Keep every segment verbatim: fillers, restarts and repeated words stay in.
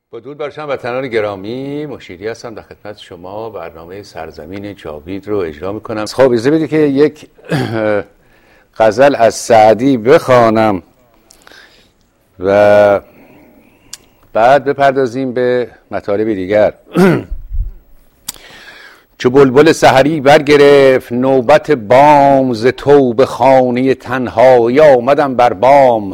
با درود بر شما وطنان گرامی، مشیری هستم در خدمت شما. برنامه سرزمین جاوید رو اجرا میکنم. خب اجازه بدید که یک غزل از سعدی بخوانم و بعد بپردازیم به مطالب دیگر. چو بلبل سحری برگرفت نوبت بام، ز توبه خانه تنهایی آمدم بر بام.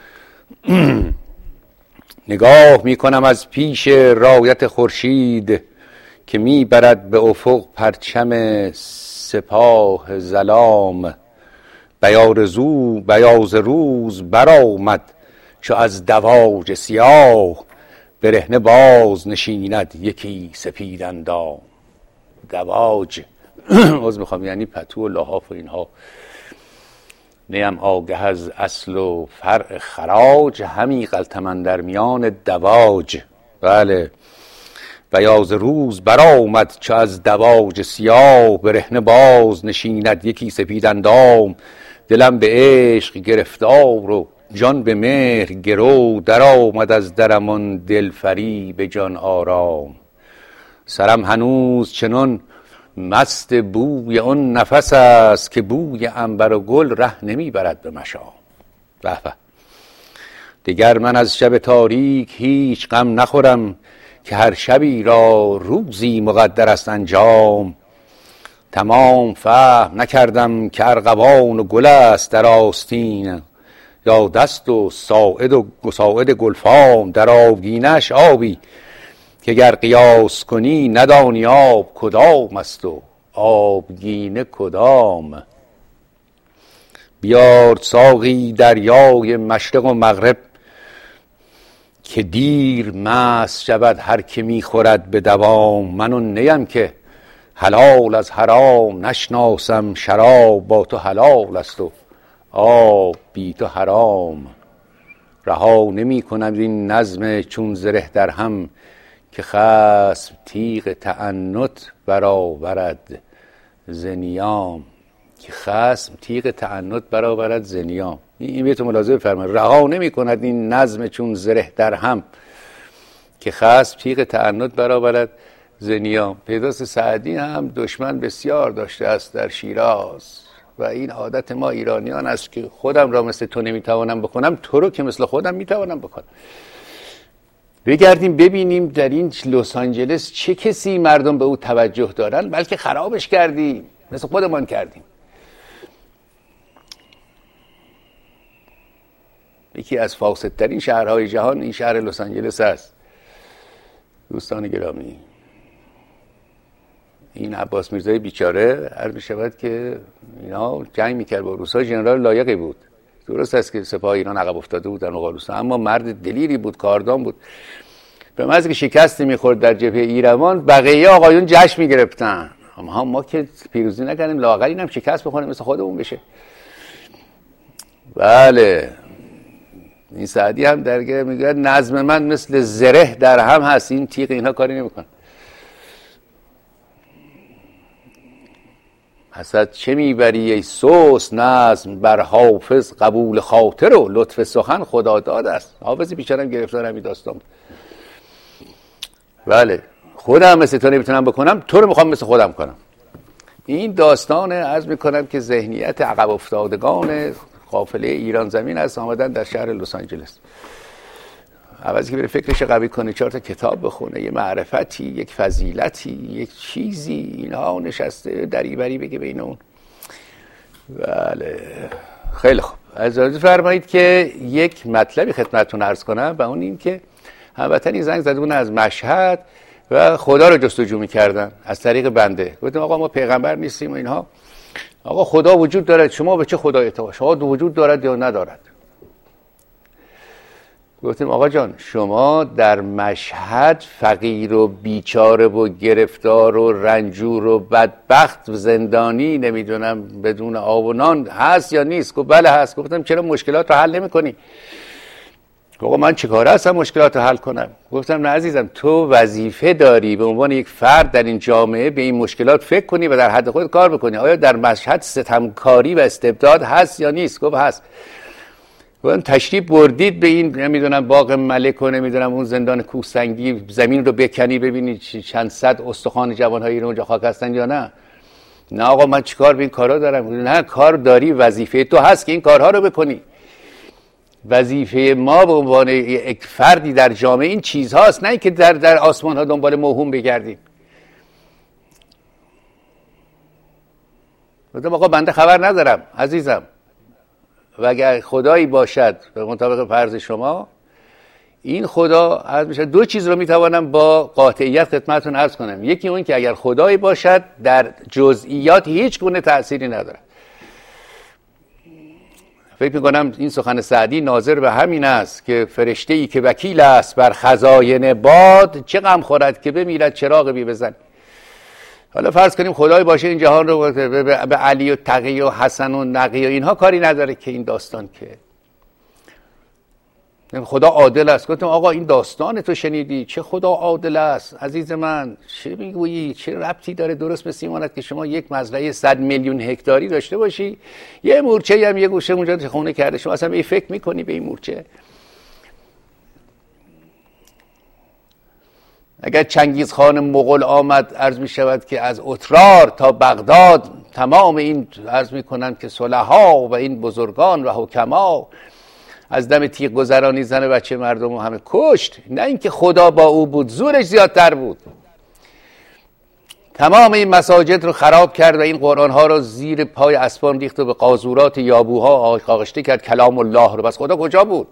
نگاه می کنم از پیش رایت خورشید، که می برد به افق پرچم سپاه ظلام. بیارزو بیاز روز برآمد چو از دواج سیاه، برهنه باز نشیند یکی سپید اندام. دواج عذر میخوام یعنی پتو و لحاف و اینها. نیم آگه از اصل و فرع خراج، همی غلطم در میان دواج. بله. بیاز روز برآمد چو از دواج سیاه، برهنه باز نشیند یکی سپید اندام. دلم به عشق گرفتار و جان به مهر گرو، در آمد از درمان دلفری به جان آرام. سرم هنوز چنان مست بوی آن نفس است، که بوی عنبر و گل ره نمی برد به مشام. به به. دیگر من از شب تاریک هیچ غم نخورم، که هر شبی را روزی مقدر است انجام. تمام فهم نکردم که ارغوان و گل است در آستین، یا دست و ساعد و ساعد گلفام. در آبگینش آبی که گر قیاس کنی، ندانی آب کدام است و آبگینه کدام. بیار ساقی دریای مشرق و مغرب، که دیر مست شود هر که می خورد به دوام. من آن نیم که حلال از حرام نشناسم، شراب با تو حلال است و آب بی تو حرام. رها نمی کنم این نظم چون زره در هم، که خصم تیغ تعنت برآورد ز نیام. که خصم تیغ تعنت برآورد ز نیام. این بیت ملاحظه بفرمایید. رها نمی کند این نظم چون زره در هم، که خصم تیغ تعنت برآورد ز نیام. پیداست سعدی هم دشمن بسیار داشته است در شیراز، و این عادت ما ایرانیان است که خودم را مثل تو نمیتوانم بکنم، تو رو که مثل خودم میتوانم بکنم. بگردیم ببینیم در این لس آنجلس چه کسی مردم به او توجه دارن، بلکه خرابش کردیم مثل خودمان کردیم. یکی از فاسدترین شهرهای جهان این شهر لس آنجلس است. دوستان گرامی، این عباس میرزای بیچاره عرض می شود که اینا جنگ میکرد با روس‌ها، ژنرال لایقی بود. درست است که سپاه ایران عقب افتاده بود در مقابل روس‌ها، اما مرد دلیری بود، کاردان بود. به محض که شکستی میخورد در جبهه ایروان، بقیه آقایون جشن میگرفتن. اما ما که پیروزی نکردیم، لااقل اینم شکست بخوریم مثل خودمون بشه. بله. این سعدی هم درگه میگه نظم من مثل زره در هم هست، این تیغ اینها کاری نمیکنه. حسد چه میبری ای سوس نظم، بر حافظ قبول خاطر و لطف سخن خدا داد است. حافظی بیچارم گرفتار همین داستان. بله. خودم مثل تو نمیتونم بکنم، تو رو میخوام مثل خودم کنم. این داستانه. عرض میکنم که ذهنیت عقب افتادگان قافله ایران زمین است، آمدن در شهر لس آنجلس. عوضی که بره فکرش قوی کنه، چهار تا کتاب بخونه، یه معرفتی، یک فضیلتی، یک چیزی، اینها نشسته دریوری بگه بین اون. بله. خیلی خوب. اجازه فرمایید که یک مطلبی خدمتتون عرض کنم، و اون این که هموطنی زنگ زده بودن از مشهد و خدا رو جستجو می‌کردن از طریق بنده. گفتم آقا ما پیغمبر نیستیم و اینها. آقا خدا وجود دارد، شما به چه خدای اعتقاد؟ شما وجود دارد یا ندارد؟ گفتیم آقا جان شما در مشهد فقیر و بیچاره و گرفتار و رنجور و بدبخت و زندانی نمیدونم بدون آب و نان هست یا نیست؟ گفت بله هست. گفتم چرا مشکلات رو حل نمی کنی؟ آقا من چیکاره هستم مشکلات رو حل کنم؟ گفتم نه عزیزم، تو وظیفه داری به عنوان یک فرد در این جامعه به این مشکلات فکر کنی و در حد خود کار بکنی. آیا در مشهد ستمکاری و استبداد هست یا نیست؟ گفت هست. اون تشریف بردید به این نمیدونم باغ ملک و نمیدونم اون زندان کوهسنگی، زمین رو بکنی ببینید چند صد استخوان جوان‌های ایران اونجا خاک هستن یا نه؟ نه آقا من چیکار به این کارا دارم؟ نه کار داری، وظیفه تو هست که این کارها رو بکنی. وظیفه ما به عنوان یک فردی در جامعه این چیزهاست، نه اینکه در در آسمان ها دنبال موهوم بگردیم. گفتم آقا بنده خبر ندارم عزیزم، و اگر خدایی باشد به مطابق فرض شما، این خدا عرض میشه دو چیز رو میتوانم با قاطعیت خدمتتون عرض کنم. یکی اون که اگر خدایی باشد در جزئیات هیچ گونه تأثیری نداره. فکر میکنم این سخن سعدی ناظر به همین است که فرشته ای که وکیل است بر خزاین باد، چه غم خورد که بمیرد چراغ بی بزن. حالا فرض کنیم خدای باشه این جهان رو به علی و تقی و حسن و نقی و اینها کاری نداره که این داستان که خدا عادل است. گفتم آقا این داستان تو شنیدی؟ چه خدا عادل است عزیز من؟ چه میگویی؟ چه ربطی داره؟ درست مثل ایمانت که شما یک مزرعه صد میلیون هکتاری داشته باشی، یه مورچه هم یه گوشه اونجا خونه کرده، شما اصلا به فکر میکنی به این مورچه؟ اگر چنگیز خان مغول آمد عرض می شود که از اترار تا بغداد تمام این عرض می کنند که صلحا و این بزرگان و حکما از دم تیغ گذرانی زن بچه مردم همه کشت، نه اینکه خدا با او بود، زورش زیادتر بود. تمام این مساجد رو خراب کرد و این قرآن ها رو زیر پای اسبان ریخت و به قاذورات یابوها آغشته کرد کلام الله رو. بس خدا کجا بود؟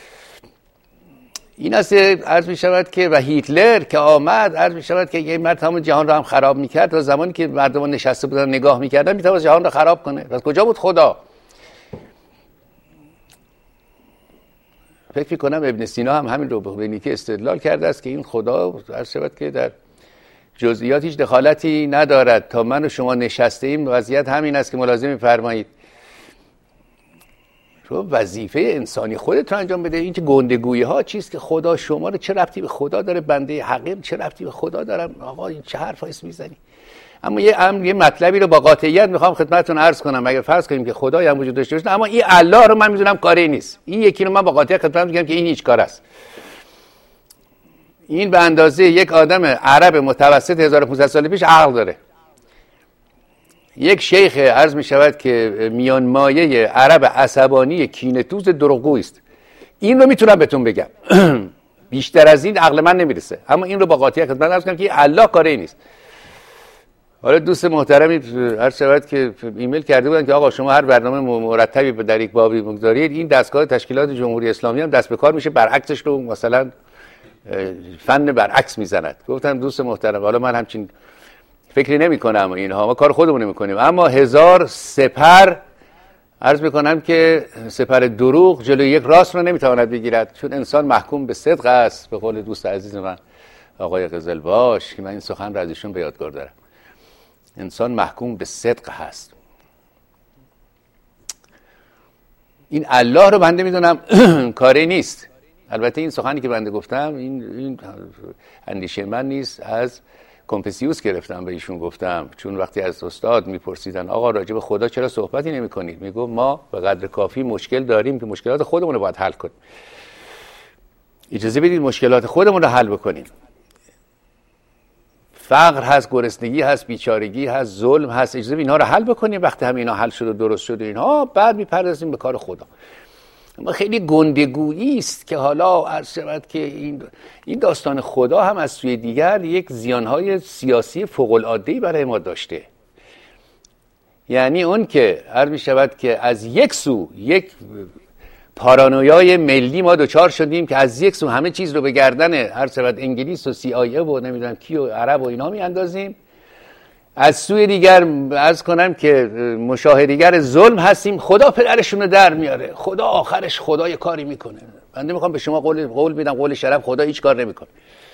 این است عرض می شود که و هیتلر که آمد عرض می شود که یه مرد همون جهان رو هم خراب می کرد و زمانی که مردم نشسته بودن نگاه می کردن می توانست جهان رو خراب کنه. پس کجا بود خدا؟ فکر می کنم ابن سینا هم همین رو به نیکی استدلال کرده است که این خدا عرض شود که در جزئیات هیچ دخالتی ندارد. تا من و شما نشسته ایم وضعیت همین است که ملاحظه می‌فرمایید. تو وظیفه انسانی خودت رو انجام بده. این که گندگویی ها چیست که خدا شما رو، چه ربطی به خدا داره؟ بنده حقیر چه ربطی به خدا دارم؟ آقا این چه حرفایی میزنی؟ اما یه امر یه مطلبی رو با قاطعیت میخوام خدمتتون عرض کنم. اگر فرض کنیم که خدایی هم وجود داشته باشه، اما این الله رو من میدونم کاری نیست، این یکی رو من با قاطعیت خدمتتون میگم که این هیچ کار است. این به اندازه یک آدم عرب متوسط هزار و پانصد سال پیش عقل داره. یک شیخ عرض می شود که میان مایه عرب عصبانی کینه‌توز دروغگویی است. این رو میتونم بهتون بگم. بیشتر از این عقل من نمیرسه، اما این رو با قاطعیت خدمت عرض کنم که الله کاری نیست. حالا دوست محترمی عرض شود که ایمیل کرده بودن که آقا شما هر برنامه مرتبی در یک بابی بگذارید، این دستگاه تشکیلات جمهوری اسلامی هم دست به کار میشه برعکسش رو مثلا فن برعکس میزند. گفتم دوست محترم حالا من همچین فکری نمی کنم، اینها ما کار خودمون نمی کنیم، اما هزار سپر عرض میکنم که سپر دروغ جلوی یک راست رو نمیتواند بگیرد، چون انسان محکوم به صدق است. به قول دوست عزیز من آقای قزلباش که من این سخن را از ایشون به یادگار دارم، انسان محکوم به صدق هست. این الله رو بنده میدونم کاری نیست. البته این سخنی که بنده گفتم این, این اندیشه من نیست، از کنفوسیوس گرفتم به ایشون گفتم، چون وقتی از استاد میپرسیدن آقا راجع به خدا چرا صحبتی نمی کنید، میگو ما به قدر کافی مشکل داریم که مشکلات خودمون رو باید حل کنیم. اجازه بدید مشکلات خودمون رو حل بکنیم. فقر هست، گرسنگی هست، بیچارگی هست، ظلم هست، اجازه بدید اینها رو حل بکنیم. وقتی همین اینا حل شد و درست شد اینها، بعد میپردازیم به کار خدا. اما خیلی گندگویی است که حالا عرض شود که این این داستان خدا هم از سوی دیگر یک زیانهای سیاسی فوق العاده‌ای برای ما داشته. یعنی اون که عرض می شود که از یک سو یک پارانویای ملی ما دوچار شدیم که از یک سو همه چیز رو به گردن عرض شود انگلیس و سی آی ای و نمیدونم کی و عرب و اینا می اندازیم، از سوی دیگر عرض کنم که مشاهدیگر ظلم هستیم. خدا پدرشون رو در میاره، خدا آخرش خدا یه کاری میکنه. بنده میخوام به شما قول قول میدم، قول شرف، خدا هیچ کار نمیکنه.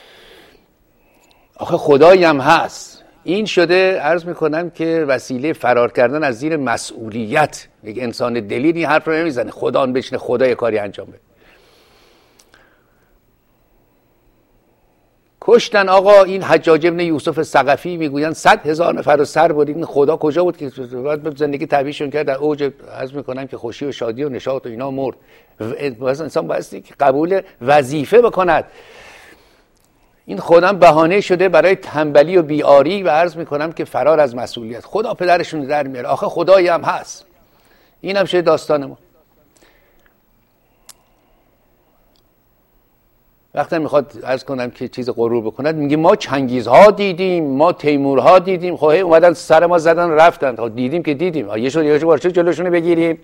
آخه خدایی هم هست. این شده عرض میکنم که وسیله فرار کردن از زیر مسئولیت. یک انسان دلیر این حرف رو نمیزنه خدا اون بشینه خدا یه کاری انجام بده. کشتن آقا. این حجاج ابن یوسف ثقفی میگویند صد هزار نفر رو سر برید. این خدا کجا بود که بعد زندگی طبیعیشون کرد در اوج عرض میکنم که خوشی و شادی و نشاط و اینا مرد. انسان بایستی که قبول وظیفه بکند. این خودم بهانه شده برای تنبلی و بیاری و عرض میکنم که فرار از مسئولیت. خدا پدرشون در میاره. آخه خدایی هم هست. این هم شده داستان ما. وقتی میخواد عرض کنم که چیز غرور بکند میگه ما چنگیزها دیدیم، ما تیمورها دیدیم. خب اومدن سر ما زدن رفتن. خب دیدیم که دیدیم. یه شو یه شو بارچه جلوشونه بگیریم.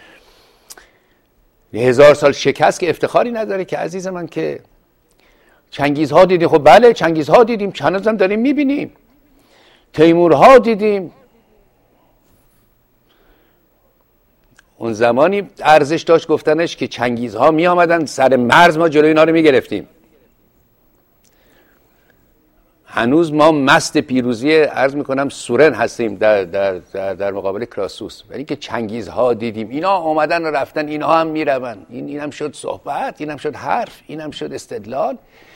هزار سال شکست که افتخاری نداره که عزیز من که چنگیزها دیدیم. خب بله چنگیزها دیدیم، چند هم داریم میبینیم. تیمورها دیدیم. اون زمانی ارزش داشت گفتنش که چنگیزها می آمدن سر مرز ما جلوی اینا رو می گرفتیم. هنوز ما مست پیروزی عرض می کنم سورن هستیم در, در, در, در مقابل کراسوس. ولی که چنگیزها دیدیم. اینا آمدن و رفتن، اینها هم می روند. این اینم شد صحبت، اینم شد حرف، اینم شد استدلال.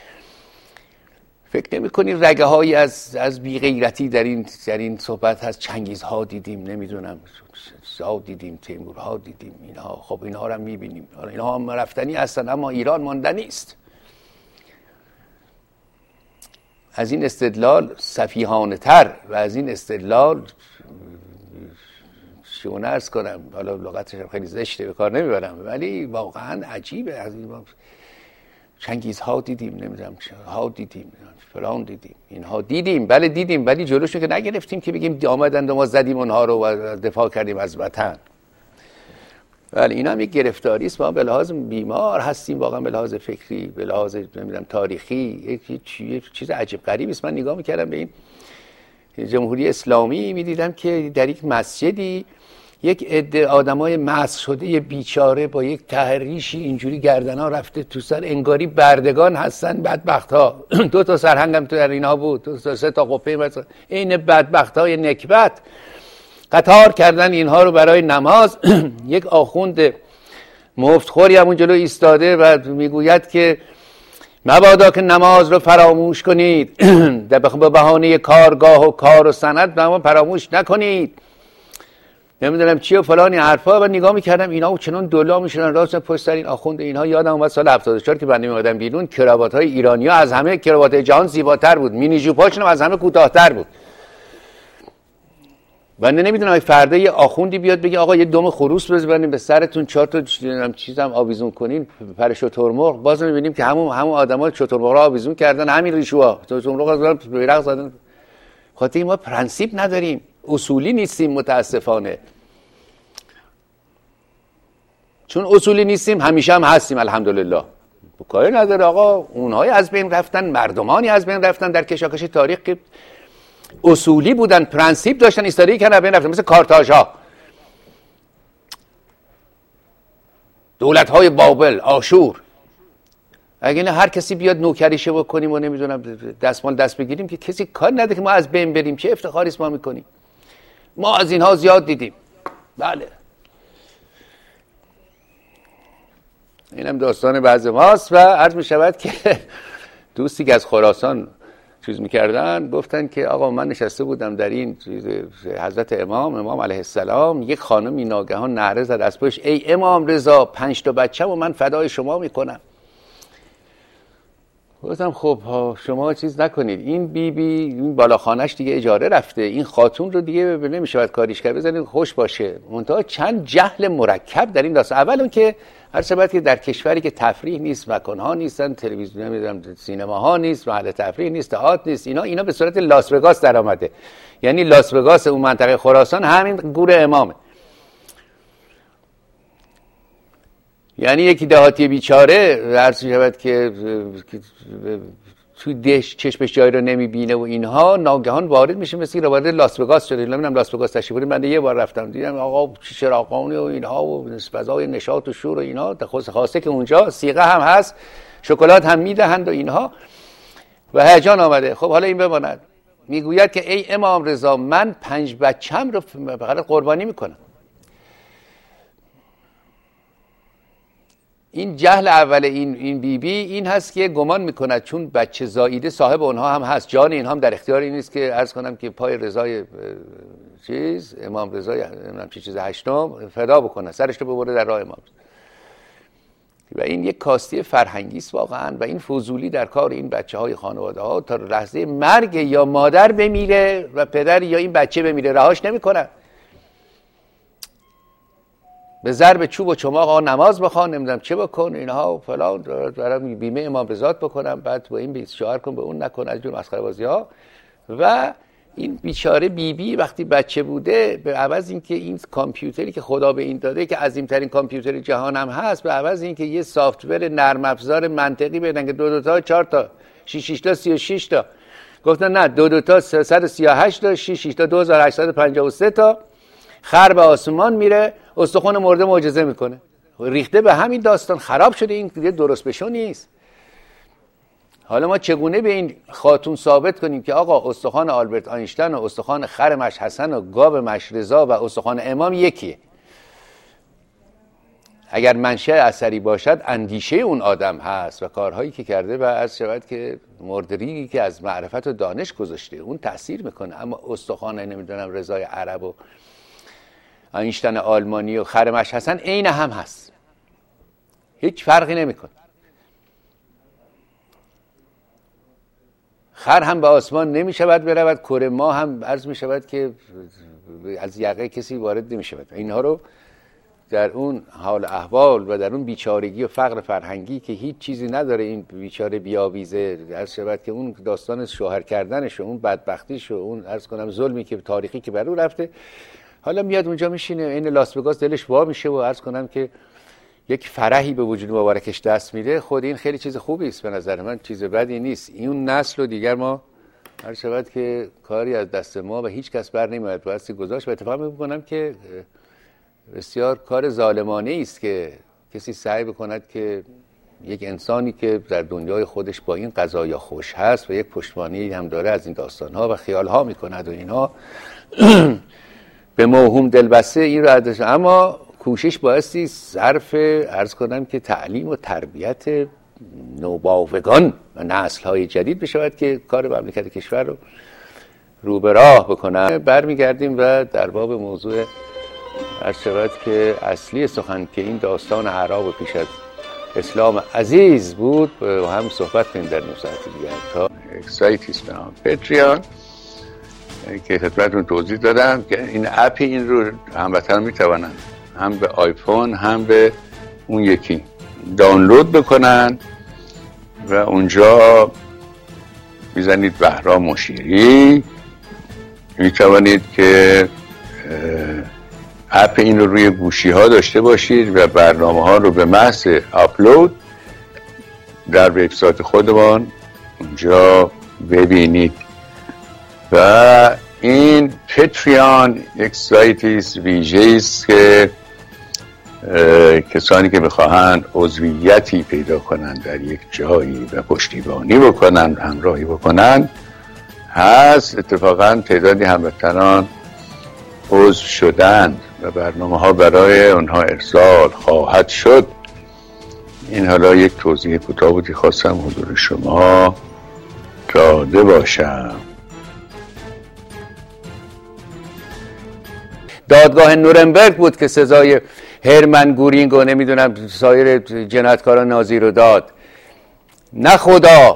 فکر نمی کنی رگه هایی از از بی‌غیرتی در این در این صحبت هست؟ چنگیزها دیدیم، نمیدونم زا دیدیم، تیمورها دیدیم. اینها خب اینها رو هم میبینیم. اینها هم رفتنی هستن اما ایران ماندنی است. از این استدلال سفیهانه تر و از این استدلال شونه ارز کنم، حالا لغتش خیلی زشته به کار نمیبرم، ولی واقعا عجیبه. از این چنگیزها دیدیم، نمیدونم ها دیدیم، فلان دیدیم، اینها دیدیم، بله دیدیم، ولی جلوشون که نگرفتیم که بگیم آمدند و ما زدیم اونها رو و دفاع کردیم از وطن. ولی این هم یک گرفتاری است. ما به لحاظ بیمار هستیم واقعا، به لحاظ فکری، به لحاظ نمیدونم تاریخی. یک چیز عجیب غریبی است. من نگاه میکردم به این جمهوری اسلامی، میدیدم که در یک مسجدی یک عده آدمای مسخ شده بیچاره با یک تحریشی اینجوری گردنا رفته تو سر، انگاری بردگان هستن بدبخت‌ها. دو تا سرهنگ هم تو در اینها بود، دو تا سه تا قپه مثلا این بدبخت‌های نکبت قطار کردن اینها رو برای نماز. یک آخوند مفتخوری همون جلو ایستاده و میگوید که مبادا که نماز رو فراموش کنید، در به بهانه کارگاه و کار و سند نماز فراموش نکنید، نمیدونم چی و فلانی حرفا. و نگاه میکردم اینا و چنان دولا میشدن راست پشت سر این آخوند اینها. یادم اومد سال هفتاد و چهار که بنده میومدم بیرون، کراوات های ایرانی‌ها از همه کراوات جهان زیباتر بود، مینی جوپاشون از همه کوتاه‌تر بود. بنده نمیدونم فردا یه آخوندی بیاد بگه آقا یه دم خروس بزنیم به سرتون، چهار تا چیزام آویزون کنین پر شترمرغ. باز میبینیم که همون همون آدما شترمرغ رو آویزون کردن، همین ریشوها شترمرغ رو بیرق زدن. خاطر ما پرنسیپ نداریم، اصولی نیستیم متاسفانه. چون اصولی نیستیم همیشه هم هستیم الحمدلله. کاری نداره آقا، اونهای از بین رفتن، مردمانی از بین رفتن در کشاکش تاریخ که اصولی بودن، پرنسیپ داشتن، ایستادگی کردن، بین رفتن، مثل کارتاژها، دولت‌های بابل، آشور. اگه نه هر کسی بیاد نوکریشه بکنیم و نمیدونم دستمال دست بگیریم که کسی کار نداره که ما از بین بریم. چه افتخاری است ما میکنیم. ما از اینها زیاد دیدیم. بله اینم داستان بعض ماست. و عرض می شود که دوستی که از خراسان چیز میکردن گفتن که آقا من نشسته بودم در این حضرت امام امام علیه السلام، یک خانمی ناگهان نعره زد از پشت ای امام رضا پنج تا بچه‌م و من فدای شما میکنم. گفتم خب شما چیز نکنید، این بی بی این بالاخانش دیگه اجاره رفته، این خاتون رو دیگه نمیشه باید کاریش کرد، بزنید خوش باشه. منتها چند جهل مرکب در این داستان. اول اون که هر چقدر که در کشوری که تفریح نیست، مکان‌ها نیستن، تلویزیون نمیدونم سینماها نیست، محل تفریح نیست، تئاتر نیست، اینا اینا به صورت لاس وگاس در آمده. یعنی لاس وگاس اون منطقه خراسان همین گور امامه. یعنی یکی دهاتی بیچاره عرض شود که توی دش چشمش جایی رو نمیبینه و اینها، ناگهان وارد میشه مثل که وارد لاس وگاس شده. نمیدونم لاس وگاس تشریف بردیم، من یه بار رفتم دیدم آقا چراغانی و اینها و فضای نشاط و شور و اینا، خاصه که اونجا سیغه هم هست، شکلات هم میدهند و اینها و هیجان آمده. خب حالا این بماند. میگوید که ای امام رضا من پنج بچه‌م رو فقط قربانی میکنم. این جهل اول این این بی بی این هست که گمان میکند چون بچه زاییده صاحب اونها هم هست، جان اینها هم در اختیار این نیست که عرض کنم که پای رضای چیز امام رضا نمیدونم چه چیز هشتم فدا بکنه، سرش رو ببره در راه امام. و این یک کاستی فرهنگی است واقعا، و این فضولی در کار این بچه های خانواده ها تا لحظه مرگ یا مادر بمیره و پدر یا این بچه بمیره رهاش نمیکنن. به ضرب چوب و چماق ها نماز بخوان، نمیدونم چه بکن اینها فلان، برام بیمه امام رضا بکنم، بعد با این شوهر کن به اون نکن، از جور مسخره بازی ها. و این بیچاره بیبی بی وقتی بچه بوده، به عوض اینکه این کامپیوتری که خدا به این داده که عظیمترین کامپیوتر جهان هم هست، به عوض اینکه یه سافتور نرم افزار منطقی بدن که دو دو تا چهار تا شش شش تا سی و شش تا، گفتن نه دو دو تا سیصد و سی و هشت تا شش شش تا دو هزار و هشتصد و پنجاه و سه تا، خر به آسمان میره، استخوان مرده معجزه میکنه. ریخته به همین داستان، خراب شده، این درست بشو نیست. حالا ما چگونه به این خاتون ثابت کنیم که آقا استخوان آلبرت آینشتین و استخوان خر مش حسن و گاو مش رضا و استخوان امام یکیه؟ اگر منشأ اثری باشد اندیشه اون آدم هست و کارهایی که کرده و از شود که مردریگی که از معرفت و دانش گذاشته اون تأثیر میکنه. اما استخوان نمیدونم رضای عرب و آینشتین آلمانی و خر مش حسن عین هم هست، هیچ فرقی نمیکنه. خر هم به آسمان نمی شود برود، کره ما هم عرض می شود که از یقه کسی وارد نمی شود. اینها رو در اون حال احوال و در اون بیچارگی و فقر فرهنگی که هیچ چیزی نداره این بیچاره بیاویزه، عرض شود که اون داستان شوهر کردنش و اون بدبختیش و اون عرض کنم ظلمی که تاریخی که بر او رفته، حالا میاد اونجا میشینه این لاس وگاس دلش وا میشه و عرض کنم که یک فرحی به وجود مبارکش دست میده. خود این خیلی چیز خوبی است، به نظر من چیز بدی نیست. این نسل و دیگر ما هر شود که کاری از دست ما و هیچ کس بر نمیاد بایستی گذاشت. و اتفاق میکنم که بسیار کار ظالمانه است که کسی سعی بکند که یک انسانی که در دنیای خودش با این قضایا خوش هست و یک پشتوانه‌ای هم داره از این داستانها و خیالها میکند و اینها به موهوم دلبسته این رو ادش. اما کوشش بایستی صرف عرض کنم که تعلیم و تربیت نوباوگان و نسل‌های جدید بشود که کار مملکت کشور رو رو به راه بکنن. برمیگردیم و در باب موضوع عرض شود که اصلی سخن که این داستان اعراب پیش از اسلام عزیز بود و هم صحبت کنیم در نیم ساعت دیگر. تا یک سایتی است به نام پتریان که خدمتتون توضیح دادم که این اپی این رو هموطنان میتوانن هم به آیفون هم به اون یکی دانلود بکنن و اونجا میزنید بهرام مشیری، میتوانید که اپ این رو روی گوشی ها داشته باشید و برنامه ها رو به محض آپلود در وبسایت خودمان اونجا ببینید. و این پتریان یک سایتی است ویژه‌ای است که کسانی که بخواهند عضویتی پیدا کنند در یک جایی و پشتیبانی بکنند همراهی بکنند هست. اتفاقا تعدادی هموطنان عضو شدند و برنامه ها برای اونها ارسال خواهد شد. این حالا یک توضیح کوتاه بودی خواستم حضور شما داده باشم. دادگاه نورنبرگ بود که سزای هرمن گورینگ و نمیدونم سایر جنایتکاران نازی رو داد. نه خدا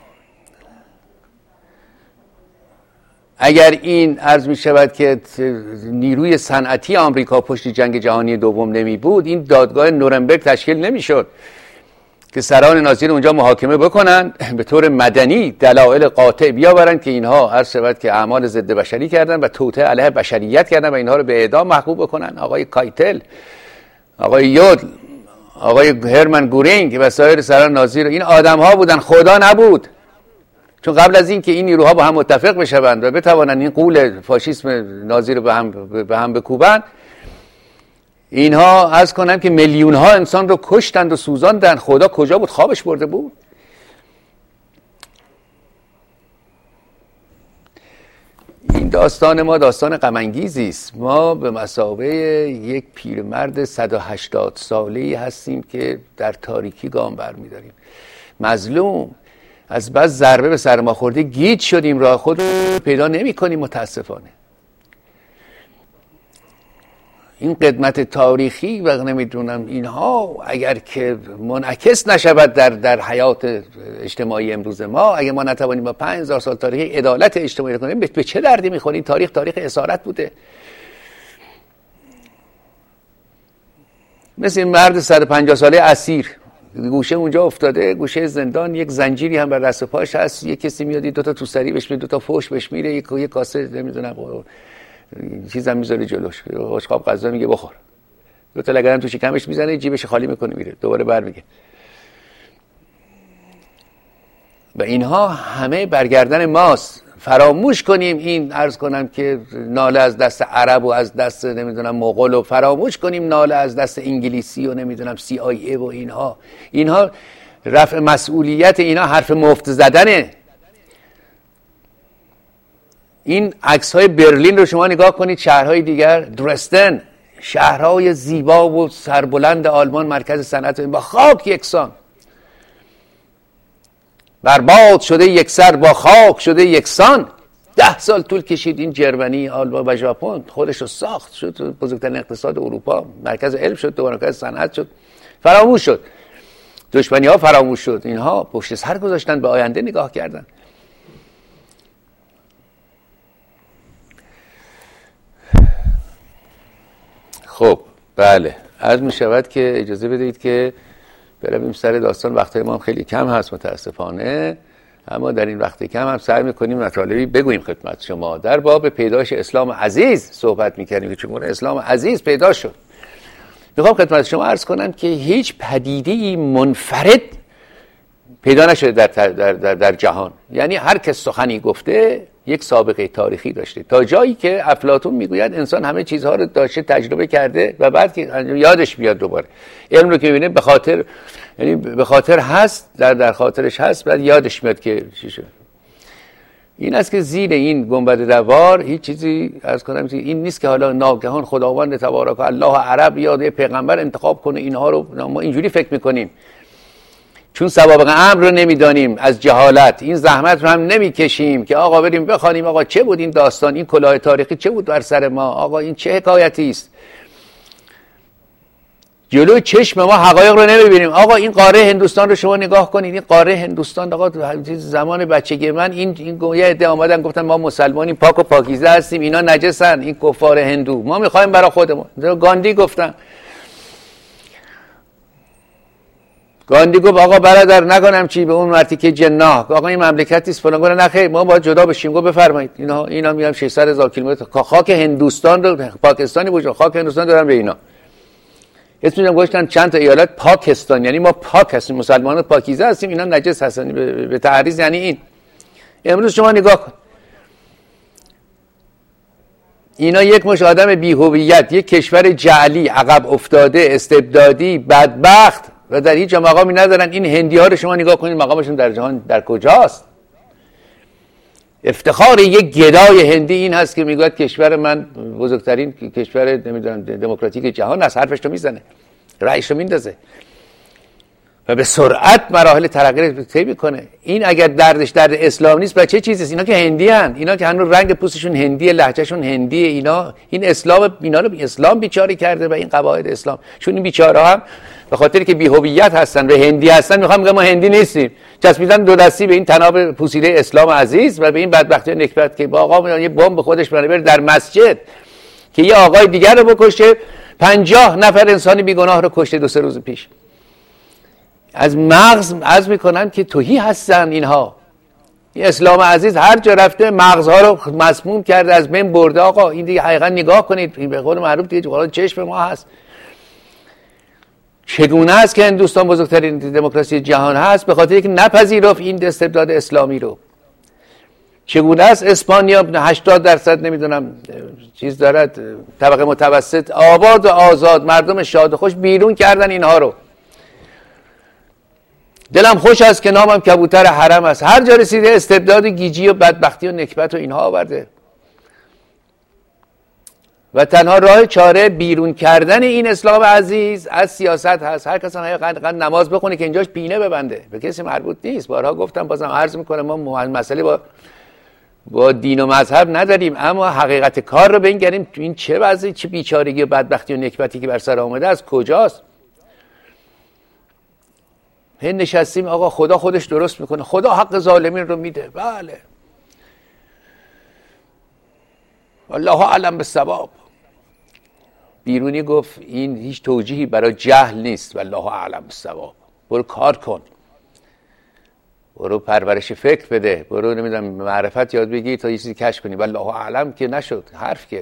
اگر این عرض می شود که نیروی صنعتی آمریکا پشت جنگ جهانی دوم نمی بود، این دادگاه نورنبرگ تشکیل نمی شد که سران نازی رو اونجا محاکمه بکنن، به طور مدنی دلایل قاطع بیاورن که اینها عرض شود که اعمال ضد بشری کردن و توطئه علیه بشریت کردن و اینها رو به اعدام محکوم بکنن. آقای کایتل، آقای یودل، آقای هرمن گورینگ و سایر سران نازی رو، این آدم ها بودن، خدا نبود. چون قبل از این که این نیروها با هم متفق بشوند و بتوانند این غول فاشیسم نازی رو به هم به هم بکوبند، اینها عرض کنم که میلیون ها انسان رو کشتند و سوزاندند. خدا کجا بود؟ خوابش برده بود؟ این این داستان ما داستان غم انگیزی است. ما به مثابه یک پیرمرد صد و هشتاد ساله‌ای هستیم که در تاریکی گام برمی‌داریم. مظلوم، از بس ضربه به سر ما خورده گیج شدیم، راه خود رو پیدا نمی‌کنیم متاسفانه. این قدمت تاریخی و نمیدونم اینها اگر که منعکس نشود در در حیات اجتماعی امروز ما، اگر ما نتوانیم با پنج هزار سال تاریخ عدالت اجتماعی کنیم، به چه دردی می‌خوره؟ این تاریخ تاریخ اسارت بوده. مثل این مرد صد و پنجاه ساله اسیر، گوشه اونجا افتاده، گوشه زندان، یک زنجیری هم بر دست و پاش هست، یک کسی میاد دو تا توسری بهش میده، دو تا فوش بهش میره، یک یک کاسه نمیدونم چیزام میذاره جلوش، آشقاب غذا میگه بخور، دو تا لگدم تو شکمش میزنه، جیبش خالی میکنه میره، دوباره برمیگه. و اینها همه برگردن ماست. فراموش کنیم این، عرض کنم که ناله از دست عرب و از دست نمیدونم مغول، و فراموش کنیم ناله از دست انگلیسی و نمیدونم سی آی ای و اینها. اینها رفع مسئولیت، اینا حرف مفت زدنه. این عکس های برلین رو شما نگاه کنید، شهرهای دیگر، درستن، شهرهای زیبا و سربلند آلمان، مرکز صنعت، با خاک یکسان، برباد شده یک سر با خاک شده یکسان. ده سال طول کشید این جرمنی، آلمان و ژاپن خودش رو ساخت، شد بزرگترین اقتصاد اروپا، مرکز علم شد، دوباره مرکز صنعت شد، فراموش شد. دشمنی ها فراموش شد، اینها پشت سر گذاشتن، به آینده نگاه کردن. خب بله، عرض می شود که اجازه بدهید که برویم سر داستان. وقتهای ما هم خیلی کم هست متاسفانه، اما در این وقت کم هم سعی میکنیم مطالبی بگوییم خدمت شما. در باب پیدایش اسلام عزیز صحبت میکنیم که چگونه اسلام عزیز پیدا شد. میخوام خدمت شما عرض کنم که هیچ پدیده‌ای منفرد پیدا نشده در, در, در, در جهان. یعنی هر کس سخنی گفته یک سابقه تاریخی داشته، تا جایی که افلاطون میگوید انسان همه چیزها رو داشته تجربه کرده و بعد که یادش میاد دوباره علم رو که میبینه به خاطر، یعنی به خاطر هست، در در خاطرش هست، بعد یادش میاد که چی شد. این است که زیر این گنبد دوار هیچ چیزی عرض کنم این نیست که حالا ناگهان خداوند تبارک الله عرب یاد پیغمبر انتخاب کنه اینها رو. ما اینجوری فکر میکنیم چون سوابق امر رو نمیدانیم، از جهالت این زحمت رو هم نمیکشیم که آقا بریم بخوانیم آقا چه بود این داستان، این کلاه تاریخی چه بود بر سر ما، آقا این چه حکایتی است. جلوی چشم ما حقایق رو نمیبینیم. آقا این قاره هندوستان رو شما نگاه کنید، این قاره هندوستان، آقا زمان بچگی من این این یه عده اومدن گفتن ما مسلمانیم، پاک و پاکیزه هستیم، اینا نجسن، این کفار هندو، ما میخوایم برای خودمون. گاندی گفتن، گاندی گفت آقا برادر نکنم چی به اون مرتی که جناح، آقا این مملکتی است فلان، گفت نه خیر ما باید جدا بشیم. گفت بفرمایید. اینا اینا میام ششصد هزار کیلومتر خاک هندوستان رو، پاکستانی بود، خاک هندوستان دارن به اینا. اسمشون گذاشتن چند تا ایالت پاکستان، یعنی ما پاک هستیم، مسلمانان پاکیزه هستیم، اینا نجس هستن به, به تعریض. یعنی این امروز شما نگاه کن، اینا یک مش آدم بی‌هویت، یک کشور جعلی، عقب افتاده، استبدادی، بدبخت و در هیچ مقامی ندارن. این هندی ها رو شما نگاه کنید مقامشون در جهان در کجاست؟ افتخار یک گدای هندی این هست که میگوید کشور من بزرگترین کشور نمیدونم دموکراتیک جهان است، حرفش رو میزنه، رأیش رو میندازه و به سرعت مراحل ترقی رو طی میکنه. این اگر دردش درد اسلام نیست بچه چیزی است؟ اینا که هندی ان، اینا که هنوز رنگ پوستشون هندیه، لهجهشون هندیه، اینا این اسلام اینا رو اسلام بیچاره کرده و این قواعد اسلام. چون این بیچاره هم به خاطری که بی‌هویت هستن و هندی هستن میخوام بگم ما هندی نیستیم، چسبیدن دو دستی به این تناب پوسیده اسلام عزیز و به این بدبختی و نکبت که با آقا یه بمب خودش بره در مسجد که یه آقای دیگر رو بکشه، پنجاه نفر انسان بیگناه رو کشته دو سه روز پیش. از مغز عرض میکنم که تهی هستن اینها. این اسلام عزیز هر جا رفته مغزها رو مسموم کرده، از بین برده. آقا این دیگه حقیقتا نگاه کنید، به قول معروف دیگه قرار چشم ما هست. چگونه است که هندوستان بزرگترین دموکراسی جهان هست؟ به خاطر اینکه نپذیرفت این استبداد اسلامی رو. چگونه است اسپانیا هشتاد درصد نمیدونم چیز دارد، طبقه متوسط، آباد و آزاد، مردم شاد و خوش، بیرون کردن اینها رو. دلم خوش است که نامم کبوتر حرم است. هر جا رسیده استبداد گیجی و بدبختی و نکبت و اینها آورده. و تنها راه چاره بیرون کردن این اسلام عزیز از سیاست هست. هر کس حقیقتا نماز بخونه که اینجاش بینه ببنده، به کسی مربوط نیست. بارها گفتم، بازم عرض میکنم، ما مسئله با با دین و مذهب نداریم، اما حقیقت کار رو بنگریم. این چه وضعی، چه بیچارگی و بدبختی و نکبتی که بر سر آمده از کجاست؟ هی نشستیم آقا خدا خودش درست میکنه، خدا حق ظالمین رو میده. بله، والله اعلم بالصواب. بیرونی گفت این هیچ توجیهی برای جهل نیست، والله اعلم بالصواب. برو کار کن، برو پرورش فکر بده، برو نمیدونم معرفت یاد بگیر تا یه چیزی کشف کنی. والله اعلم که نشد حرف که.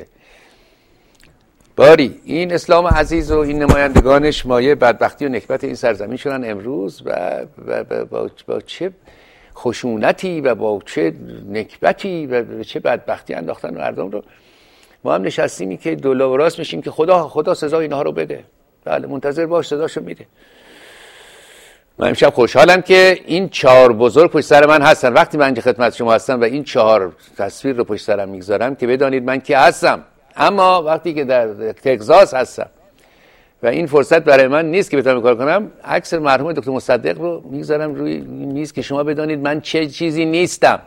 باری این اسلام عزیز و این نمایندگانش مایه بدبختی و نکبت این سرزمین شدن امروز و, و, و با, با چه خشونتی و با چه نکبتی و چه بدبختی انداختن مردم رو. ما هم نشستیم که دولا و راست میشیم که خدا خدا سزا اینها رو بده. بله، منتظر باش، سزاشو میده. من امشب خوشحالم که این چهار بزرگ پشت سر من هستن. وقتی من اینجا خدمت شما هستم و این چهار تصویر رو پشت سرم میگذارم که بدانید من کی هستم. اما وقتی که در تگزاس هستم و این فرصت برای من نیست که بتونم کار کنم، عکس مرحوم دکتر مصدق رو میگذارم روی این میز که شما بدانید من چه چیزی نیستم.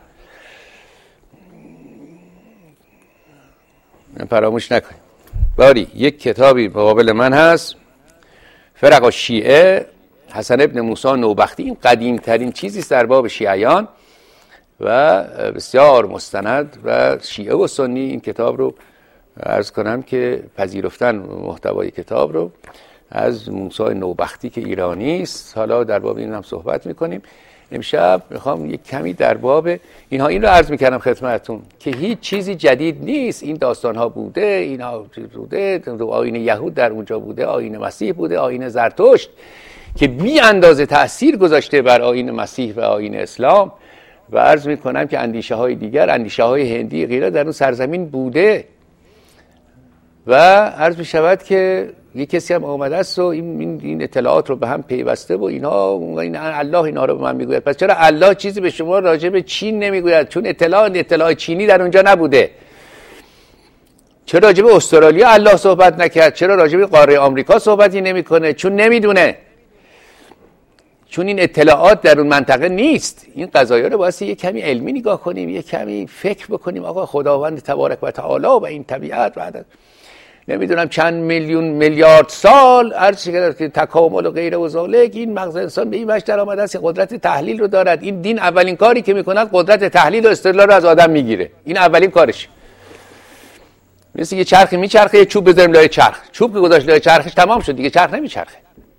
من فراموش نکنید. باری یک کتابی مقابل من هست، فرق الشیعه، حسن ابن موسی نوبختی. این قدیم ترین چیزی است در باب شیعیان و بسیار مستند و شیعه و سنی این کتاب رو عرض کنم که پذیرفتن محتوای کتاب رو از موسی نوبختی که ایرانی است. حالا در باب این هم صحبت میکنیم. امشب میخوام یک کمی در باب اینها این رو عرض میکردم خدمتتون که هیچ چیزی جدید نیست. این داستان ها بوده، اینها بوده، آیین یهود در اونجا بوده، آیین مسیح بوده، آیین زرتشت که بی اندازه تأثیر گذاشته بر آیین مسیح و آیین اسلام. و عرض میکنم که اندیشه های دیگر، اندیشه های هندی غیره در اون سرزمین بوده. و عرض می شود که یک کسی هم آمده است و این, این اطلاعات رو به هم پیوسته و اینها این الله اینها رو به من میگوید. پس چرا الله چیزی به شما راجع به چین نمیگوید؟ چون اطلاع اطلاع چینی در اونجا نبوده. چرا راجع به استرالیا الله صحبت نکرد؟ چرا راجع به قاره آمریکا صحبتی نمیکنه؟ چون نمیدونه، چون این اطلاعات در اون منطقه نیست. این قضایا رو باید یک کمی علمی نگاه کنیم، یک کمی فکر بکنیم. آقا خداوند تبارک و تعالی و این طبیعت بعد نمیدونم چند میلیون میلیارد سال عرض کرد که تکامل و غیره و ذالک، این مغز انسان به این وجه در آمده است قدرت تحلیل رو دارد. این دین اولین کاری که میکند قدرت تحلیل و استدلال رو از آدم میگیره. این اولین کارش. مثل یه چرخی میچرخه، یه چوب بذاریم لای چرخ، چوب که گذاشت لای چرخش تمام شد دیگه، چرخ نمیچرخه.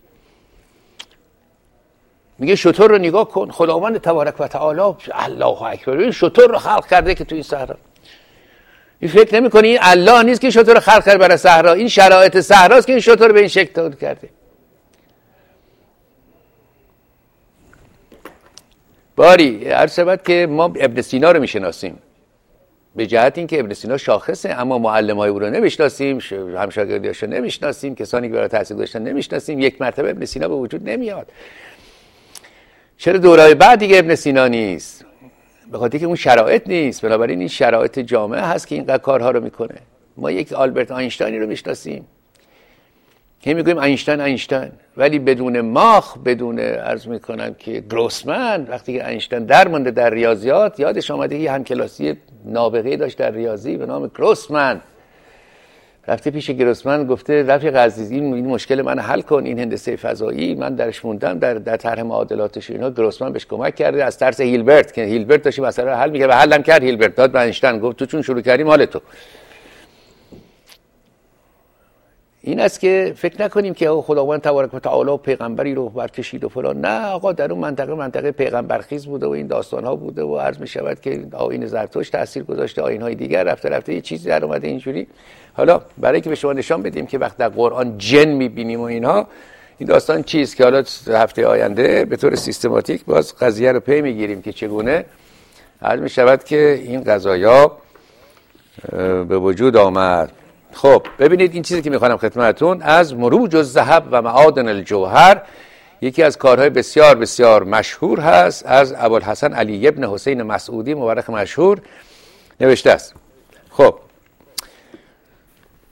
میگه شتر رو نگاه کن، خداوند تبارک و تعالی الله اکبر این شتر رو خلق کرده که تو این صحرا. این فکر نمی‌کنی این الله نیست که شتر رو خلق کرده برای صحرا؟ این شرایط صحراست که این شتر رو به این شکل تولید کرده. باری عرض شود که ما ابن سینا رو میشناسیم به جهت اینکه ابن سینا شاخصه، اما معلمای او رو نمیشناسیم، همشاگردیاشو نمیشناسیم، کسانی که برای تحصیل داشتن نمیشناسیم. یک مرتبه ابن سینا به وجود نمیاد. چرا دورای بعد دیگه ابن سینا نیست؟ به خاطر که اون شرایط نیست. بنابراین این شرایط جامعه هست که اینقدر کارها رو میکنه. ما یک آلبرت آینشتاینی رو میشناسیم که میگویم اینشتین اینشتین، ولی بدون ماخ، بدون عرض میکنم که گروسمن. وقتی که اینشتین در مونده در ریاضیات، یادش آمده یه همکلاسی نابغه داشت در ریاضی به نام گروسمن. رفته پیش گروسمن گفته رفیق عزیز این, این مشکل من حل کن، این هندسه فضایی من درش موندم در در طرح معادلاتش اینا. گروسمن بهش کمک کرده از طرز هیلبرت که هیلبرت داشت مسئله حل می‌کرد و حلم کرد. هیلبرت داد به اینشتین گفت تو چون شروع کردی مال تو. این است که فکر نکنیم که خداوند تبارک و تعالی پیغمبری رو برکشید و فلان. نه آقا، در اون منطقه منطقه پیغمبرخیز بوده و این داستان‌ها بوده و عرض می‌شود که آیین زرتشت تاثیر گذاشته، آیین‌های دیگر رفته رفته یه چیزی در اومده اینجوری. حالا برای که به شما نشان بدیم که وقت در قرآن جن می‌بینیم و اینها، این داستان چیز که حالا هفته آینده به طور سیستماتیک باز قضیه رو پی می‌گیریم که چگونه عرض می‌شود که این قضایا به وجود آمد. خب ببینید این چیزی که میخوانم خدمتتون از مروج الذهب و معادن الجوهر، یکی از کارهای بسیار بسیار مشهور هست، از ابوالحسن علی ابن حسین مسعودی مورخ مشهور نوشته است. خب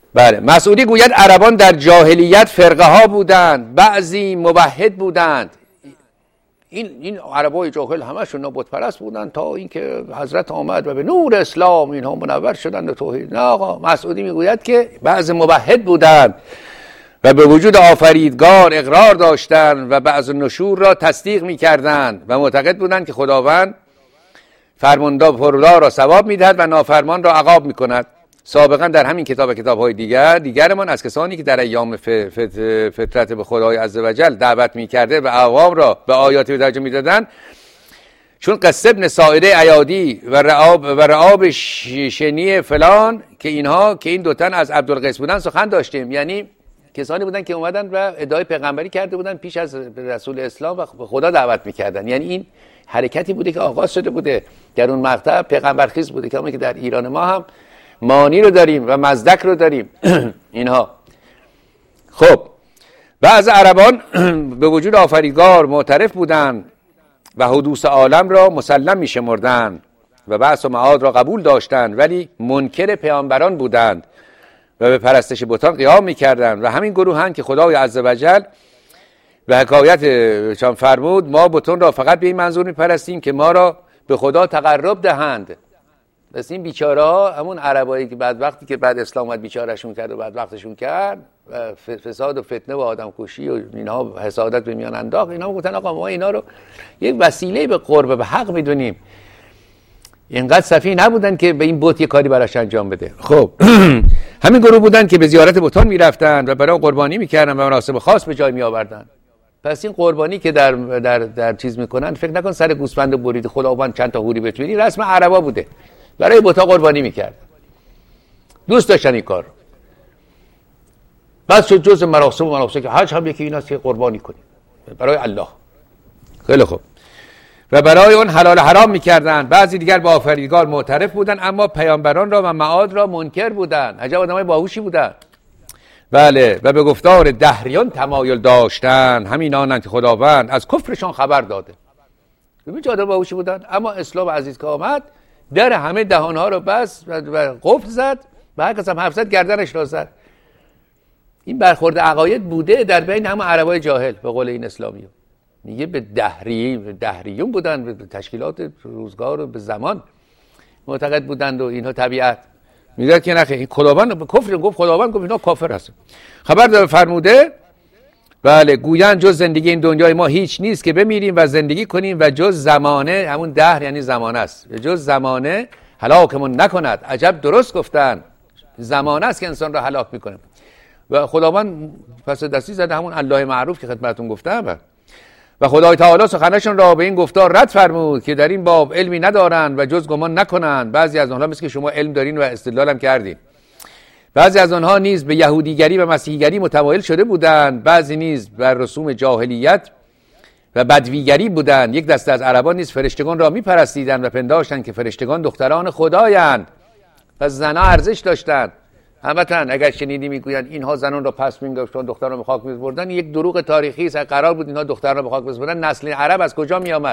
بله. مسعودی گوید عربان در جاهلیت فرقه ها بودند، بعضی موحد بودند. این این عربای جاهل همشون بت پرست بودند تا اینکه حضرت آمد و به نور اسلام اینها منور شدند و توحید. نه آقا، مسعودی میگوید که بعض موحد بودند و به وجود آفریدگار اقرار داشتند و بعض نشور را تصدیق میکردند و معتقد بودند که خداوند فرمانده پردار را ثواب میدهد و نافرمان را عقاب میکند. سابقا در همین کتاب و کتاب‌های دیگر دیگرمان از کسانی که در ایام فطرت به خدای عزوجل دعوت می‌کرده و عوام را به آیات توجه می‌دادند، چون قصه ابن ساعده عیادی و رعاب و رعاب شنی فلان که اینها که این دو تن از عبدالقیس بودن سخن داشتیم. یعنی کسانی بودن که اومدن و ادعای پیغمبری کرده بودن پیش از رسول اسلام و به خدا دعوت می‌کردن. یعنی این حرکتی بوده که آغاز شده بوده در اون مقطع، پیغمبرخیز بوده که همون که در ایران ما هم مانی رو داریم و مزدک رو داریم اینها. خب بعض عربان به وجود آفریدگار معترف بودند و حدوث عالم را مسلم می شمردند و بعث و معاد را قبول داشتند، ولی منکر پیامبران بودند و به پرستش بتان قیام می کردند. و همین گروهند که خدای عزوجل به حکایت چون فرمود ما بتان را فقط به این منظور می پرستیم که ما را به خدا تقرب دهند. بس این بیچاره ها، همون عربایی که بعد وقتی که بعد اسلام اومد بیچارهشون کرد و بعد وقتشون کرد و فساد و فتنه و آدم کشی و اینها حسادت به میان انداخت، اینا گفتن آقا ما اینا رو یک وسیله به قرب به حق میدونیم. اینقدر سفیه نبودن که به این بت یه کاری براش انجام بده. خب همین گروه بودن که به زیارت بتان میرفتن و برای قربانی میکردن و مراسم خاص به جای میآوردن. پس این قربانی که در در در چیز میکنن، فکر نکن سر گوسفند برید خداوند چند تا حوری بتونی، رسم عربا بوده. برای بتا قربانی میکرد، دوست داشتن این کار. بس شد جز مراسم و مناسک حج هم یکی این است که قربانی کنیم برای الله. خیلی خوب. و برای اون حلال حرام میکردن. بعضی دیگر با آفریدگار معترف بودن اما پیامبران را و معاد را منکر بودن. عجب آدمای باهوشی بودن. بله. و به گفتار دهریان تمایل داشتن، همین آنند که خداوند از کفرشان خبر داده. ببین چه آدم باهوشی بودن. اما اسلام عزیز که آمد در همه دهانها رو بس و قفل زد و هر کس هم حرف زد گردنش را زد. این برخورد عقاید بوده در بین همه عربای جاهل به قول این اسلامی. میگه به دهری دهریون بودن، به تشکیلات روزگار و به زمان معتقد بودند و اینها طبیعت. میگه که نخه این خداوند به کفر گفت، خداوند گفت اینا کافر هستن. خبر داره فرموده بله گویند جز زندگی این دنیای ما هیچ نیست که بمیریم و زندگی کنیم و جز زمانه، همون دهر یعنی زمانه است، جز زمانه هلاکمون نکند. عجب درست گفتن، زمانه است که انسان را هلاک میکنه. و خداوند پس دستی زده همون الله معروف که خدمتتون گفتم. و خدای تعالی سخنشون را به این گفتار رد فرمود که در این باب علمی ندارند و جز گمان نکنند. بعضی از آنها مثل که شما علم دارین و استدلال هم کردین. بعضی از آنها نیز به یهودیگری و مسیحیگری متمایل شده بودند، بعضی نیز بر رسوم جاهلیت و بدویگری بودند. یک دسته از عربان نیز فرشتگان را میپرستیدند و پنداشتند که فرشتگان دختران خدایند. پس زنا ارزش داشتند. همتن اگر شنیدی میگویند اینها زنان را پس میگذاشتن دختران را به خاک میسپردن، یک دروغ تاریخی است. قرار بود اینها دختران را به خاک بسپردن، نسل عرب از کجا میآمد؟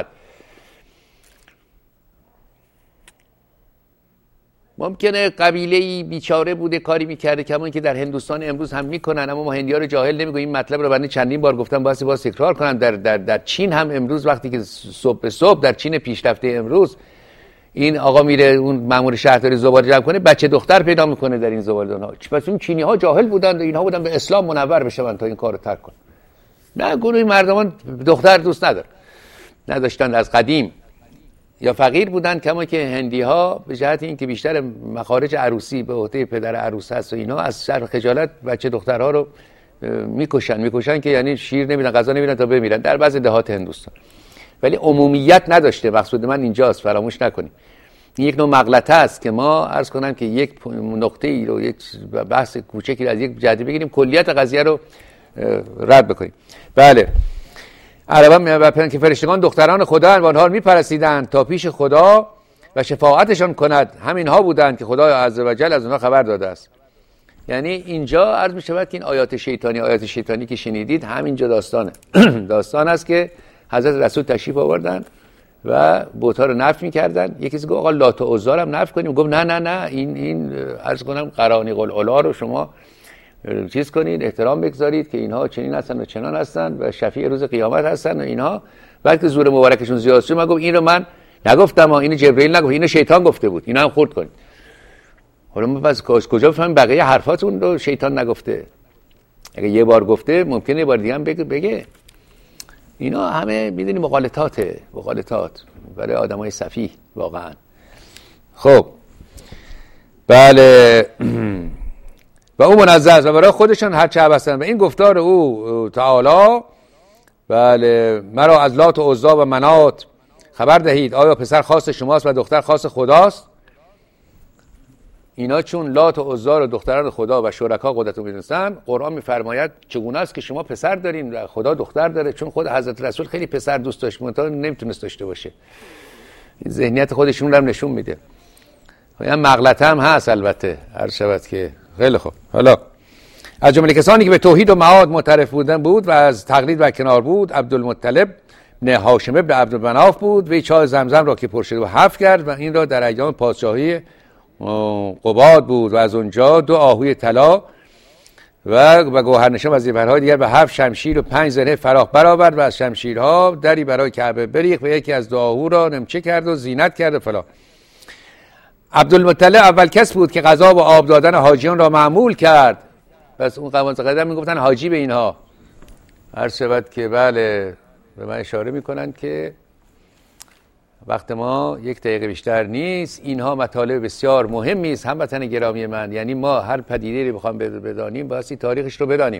ممکنه قبیله‌ای بیچاره بوده کاری میکرده که همون که در هندوستان امروز هم میکنن، اما ما هندی‌ها رو جاهل نمیگوییم. این مطلب رو بنده چندین بار گفتم، واسه باز تکرار کنم. در در در چین هم امروز وقتی که صبح به صبح در چین پیشرفته امروز این آقا میره اون مأمور شهرداری زباله جمع کنه، بچه دختر پیدا میکنه در این زباله‌ها. پس اون چینی ها جاهل بودن و اینها بودن به اسلام منور بشن تا این کارو ترک کنن. نه، گروه مردمان دختر دوست ندار نداشتن از قدیم، یا فقیر بودن، کما که هندی ها به جهت این که بیشتر مخارج عروسی به عهده پدر عروس هست و اینا، از شر خجالت بچه دخترها رو میکشن میکشن که یعنی شیر نمیدن، غذا نمیدن تا بمیرن در بعضی دهات هندوستان. ولی عمومیت نداشته. مقصود من اینجاست، فراموش نکنیم. این یک نوع مغلطه است که ما عرض کنم که یک نقطه ای رو، یک بحث کوچکی از یک جدی بگیریم، کلیت قضیه رو رد بکنیم. بله، عربان می‌گفتند که فرشتگان دختران خدا و آنها رو می‌پرستیدند تا پیش خدا و شفاعتشان کند. همینها بودند که خدای عزوجل از اونها خبر داده است. یعنی اینجا عرض می‌شود که این آیات شیطانی آیات شیطانی که شنیدید همینجا داستانه. داستان است که حضرت رسول تشریف آوردن و بت‌ها رو نفی می‌کردن. یکی کسی گفت آقا لات و عزا هم نفی کنیم، گفت نه نه نه این این عرض کنم قرانیق العلا رو شما چیز کنید، احترام بگذارید که اینها چنین هستن و چنان هستن و شفیع روز قیامت هستن و اینها. بعد که زور مبارکشون زیاد شد من گفت این رو من نگفتم، اینو جبرئیل نگفت، اینو شیطان گفته بود، اینا هم خورد کنید. حالا ما پس کجا بفهمیم بقیه حرفاتون رو شیطان نگفته؟ اگه یه بار گفته ممکنه یه بار دیگه هم بگه, بگه. اینا همه میدونی مغالطاته، مغالطات برای آدمای سفیه واقعا. خب بله و او منزه است و برای خودشان هر چه هستند و این گفتار او تعالی بله مرا از لات و عزا و منات خبر دهید، آیا پسر خاص شماست و دختر خاص خداست؟ اینا چون لات و عزا رو دختران خدا و شرکا قدرت رو میدونستن، قرآن میفرماید چگونه است که شما پسر دارین و خدا دختر داره، چون خود حضرت رسول خیلی پسر دوست داشت منتها نمیتونست داشته باشه. این ذهنیت خودشون رو هم نشون میده. این مغلطه هم هست البته، هر شود که خیلی خوب. حالا از جمله کسانی که به توحید و معاد معترف بودن بود و از تقلید و کنار بود، عبدالمطلب بن هاشم بن عبدالمناف بود. وی چاه زمزم را که پر شده و حفر کرد و این را در ایام پادشاهی قباد بود و از اونجا دو آهوی طلا و و گوهرنشان و زیورهای دیگر و هفت شمشیر و پنج زره فراخ برآورد و از شمشیرها دری برای کعبه بریخت و یکی از دو آهو را نمچه کرد و زینت کرد و فلان. عبدالمطلب اول کس بود که غذا و آب دادن حاجیان را معمول کرد. پس اون قوانین قدم میگفتن حاجی به اینها. هر شود که بله به من اشاره میکنن که وقت ما یک دقیقه بیشتر نیست. اینها مطالب بسیار مهمی است هموطن گرامی من. یعنی ما هر پدیده رو بخوام بدانیم بایستی تاریخش رو بدانیم،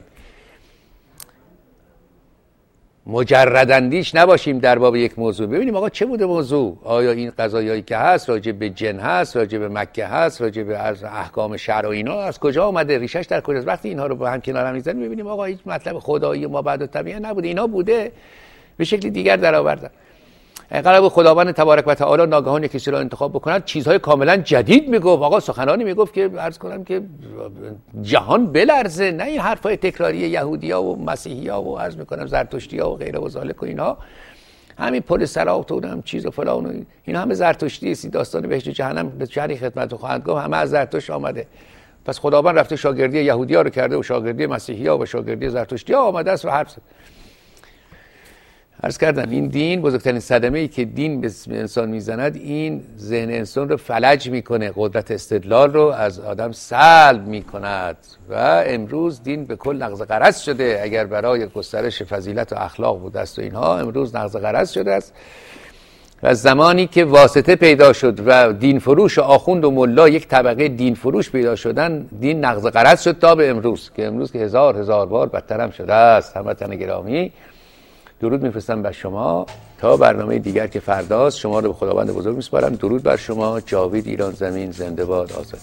مجرد اندیش نباشیم در باب یک موضوع. ببینیم آقا چه بوده موضوع، آیا این قضایایی که هست راجع به جن هست، راجع به مکه هست، راجع به احکام شرع و اینا از کجا آمده، ریشش در کجاست. وقتی اینها رو با هم کنار هم می‌ذاریم ببینیم آقا هیچ مطلب خدایی ما بعد طبیعه نبوده، اینا بوده به شکل دیگر در آوردن. قرار خداوند تبارک و تعالی ناگهان کسی را انتخاب بکند چیزهای کاملا جدید میگفت. آقا سخنانی میگفت که عرض کنم که جهان بلرزه، نه این حرفای تکراری یهودیا و مسیحیا و عرض میکنم زرتشتیا و غیره و ذالک و اینا. همین پل صراط و هم چیز و فلان و اینا همه زرتشتی است. داستان بهشت و جهنم به چری خدمت خواهند گفت همه از زرتشت آمده. پس خداوند رفته شاگردی یهودیا رو کرده و شاگردی مسیحیا و شاگردی زرتشتیا آمده است و حرف زد. عرض کردم این دین بزرگترین صدمه ای که دین به انسان میزند این ذهن انسان رو فلج میکنه، قدرت استدلال رو از آدم سلب میکند و امروز دین به کل نقض غرض شده. اگر برای گسترش فضیلت و اخلاق بوده است و اینها، امروز نقض غرض شده است. و زمانی که واسطه پیدا شد و دین فروش و آخوند و ملا یک طبقه دین فروش پیدا شدن، دین نقض غرض شد تا به امروز که امروز که هزار هزار بار بدتر هم شده است. هموطن گرامی درود میفرستم بر شما تا برنامه دیگر که فرداست. شما رو به خداوند بزرگ میسپارم. درود بر شما. جاوید ایران زمین زنده باد آزاد.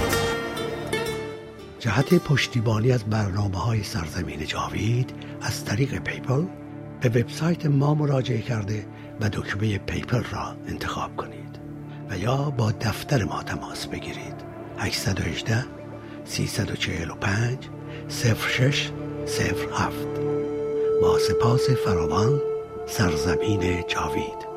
جهت پشتیبانی از برنامه‌های سرزمین جاوید از طریق پیپل به وبسایت ما مراجعه کرده و دکمه پیپل را انتخاب کنید و یا با دفتر ما تماس بگیرید. هشت یک هشت سه چهار پنج صفر شش صفر هفت. با سپاس فراوان. سرزمین جاوید.